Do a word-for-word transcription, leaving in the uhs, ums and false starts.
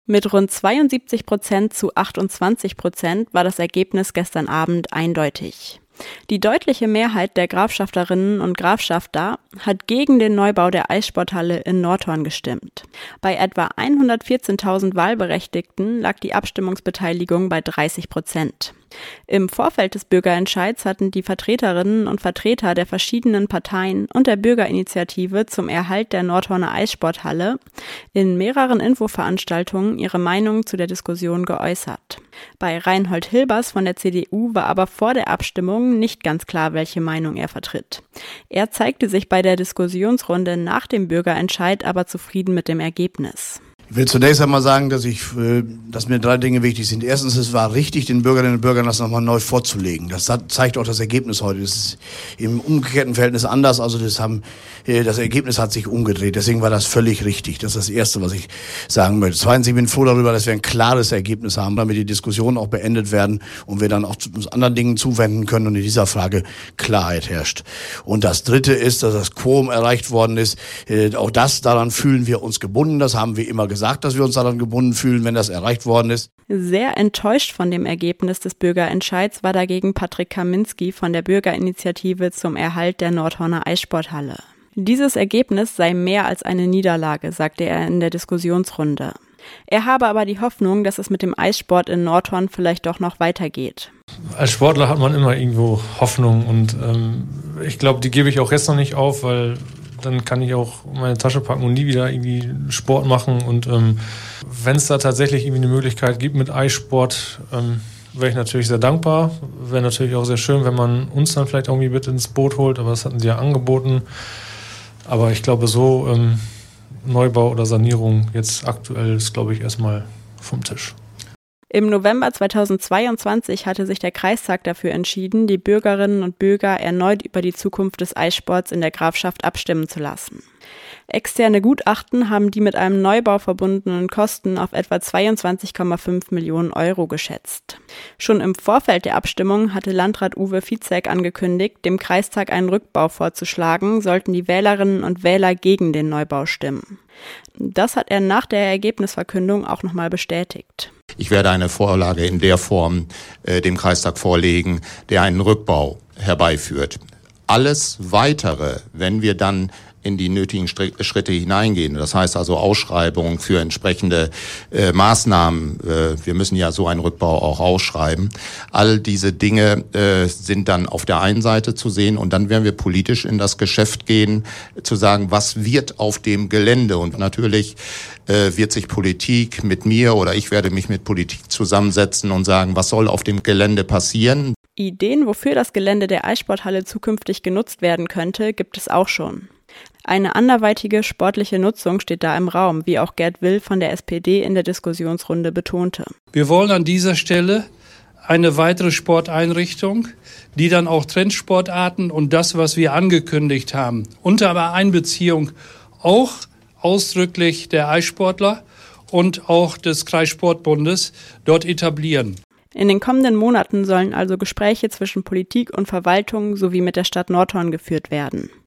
Mit rund zweiundsiebzig Prozent zu achtundzwanzig Prozent war das Ergebnis gestern Abend eindeutig. Die deutliche Mehrheit der Grafschafterinnen und Grafschafter hat gegen den Neubau der Eissporthalle in Nordhorn gestimmt. Bei etwa hundertvierzehntausend Wahlberechtigten lag die Abstimmungsbeteiligung bei dreißig Prozent. Im Vorfeld des Bürgerentscheids hatten die Vertreterinnen und Vertreter der verschiedenen Parteien und der Bürgerinitiative zum Erhalt der Nordhorner Eissporthalle in mehreren Infoveranstaltungen ihre Meinung zu der Diskussion geäußert. Bei Reinhold Hilbers von der C D U war aber vor der Abstimmung nicht ganz klar, welche Meinung er vertritt. Er zeigte sich bei der Diskussionsrunde nach dem Bürgerentscheid aber zufrieden mit dem Ergebnis. Ich will zunächst einmal sagen, dass ich, dass mir drei Dinge wichtig sind. Erstens, es war richtig, den Bürgerinnen und Bürgern das nochmal neu vorzulegen. Das zeigt auch das Ergebnis heute. Das ist im umgekehrten Verhältnis anders. Also das haben, das Ergebnis hat sich umgedreht. Deswegen war das völlig richtig. Das ist das Erste, was ich sagen möchte. Zweitens, ich bin froh darüber, dass wir ein klares Ergebnis haben, damit die Diskussionen auch beendet werden und wir dann auch zu anderen Dingen zuwenden können und in dieser Frage Klarheit herrscht. Und das Dritte ist, dass das Quorum erreicht worden ist. Auch das, daran fühlen wir uns gebunden. Das haben wir immer gesagt. gesagt, dass wir uns daran gebunden fühlen, wenn das erreicht worden ist. Sehr enttäuscht von dem Ergebnis des Bürgerentscheids war dagegen Patrick Kaminski von der Bürgerinitiative zum Erhalt der Nordhorner Eissporthalle. Dieses Ergebnis sei mehr als eine Niederlage, sagte er in der Diskussionsrunde. Er habe aber die Hoffnung, dass es mit dem Eissport in Nordhorn vielleicht doch noch weitergeht. Als Sportler hat man immer irgendwo Hoffnung und ähm, ich glaube, die gebe ich auch jetzt noch nicht auf, weil dann kann ich auch meine Tasche packen und nie wieder irgendwie Sport machen. Und ähm, wenn es da tatsächlich irgendwie eine Möglichkeit gibt mit Eissport, ähm, wäre ich natürlich sehr dankbar. Wäre natürlich auch sehr schön, wenn man uns dann vielleicht irgendwie mit ins Boot holt, aber das hatten sie ja angeboten. Aber ich glaube, so ähm, Neubau oder Sanierung jetzt aktuell ist, glaube ich, erstmal vom Tisch. Im November zweitausendzweiundzwanzig hatte sich der Kreistag dafür entschieden, die Bürgerinnen und Bürger erneut über die Zukunft des Eissports in der Grafschaft abstimmen zu lassen. Externe Gutachten haben die mit einem Neubau verbundenen Kosten auf etwa zweiundzwanzig Komma fünf Millionen Euro geschätzt. Schon im Vorfeld der Abstimmung hatte Landrat Uwe Vizek angekündigt, dem Kreistag einen Rückbau vorzuschlagen, sollten die Wählerinnen und Wähler gegen den Neubau stimmen. Das hat er nach der Ergebnisverkündung auch nochmal bestätigt. Ich werde eine Vorlage in der Form äh, dem Kreistag vorlegen, der einen Rückbau herbeiführt. Alles Weitere, wenn wir dann in die nötigen Schritte hineingehen. Das heißt also Ausschreibungen für entsprechende äh, Maßnahmen. Äh, wir müssen ja so einen Rückbau auch ausschreiben. All diese Dinge äh, sind dann auf der einen Seite zu sehen und dann werden wir politisch in das Geschäft gehen, zu sagen, was wird auf dem Gelände. Und natürlich äh, wird sich Politik mit mir oder ich werde mich mit Politik zusammensetzen und sagen, was soll auf dem Gelände passieren. Ideen, wofür das Gelände der Eissporthalle zukünftig genutzt werden könnte, gibt es auch schon. Eine anderweitige sportliche Nutzung steht da im Raum, wie auch Gerd Will von der S P D in der Diskussionsrunde betonte. Wir wollen an dieser Stelle eine weitere Sporteinrichtung, die dann auch Trendsportarten und das, was wir angekündigt haben, unter Einbeziehung auch ausdrücklich der Eissportler und auch des Kreissportbundes dort etablieren. In den kommenden Monaten sollen also Gespräche zwischen Politik und Verwaltung sowie mit der Stadt Nordhorn geführt werden.